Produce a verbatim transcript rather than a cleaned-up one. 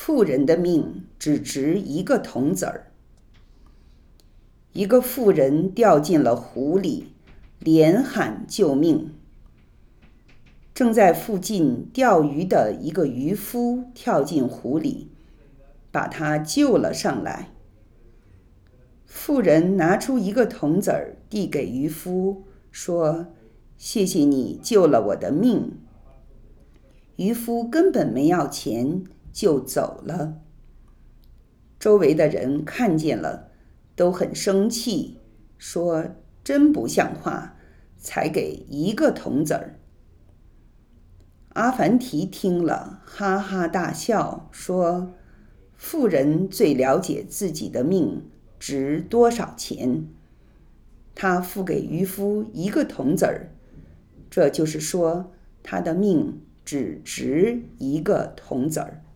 富人的命只值一个铜子儿。一个妇人掉进了湖里，连喊救命。正在附近钓鱼的一个渔夫跳进湖里，把他救了上来。妇人拿出一个铜子儿递给渔夫，说：谢谢你救了我的命。渔夫根本没要钱就走了。周围的人看见了，都很生气，说真不像话，才给一个铜子儿。阿凡提听了，哈哈大笑，说：富人最了解自己的命值多少钱。他付给渔夫一个铜子儿，这就是说他的命只值一个铜子儿。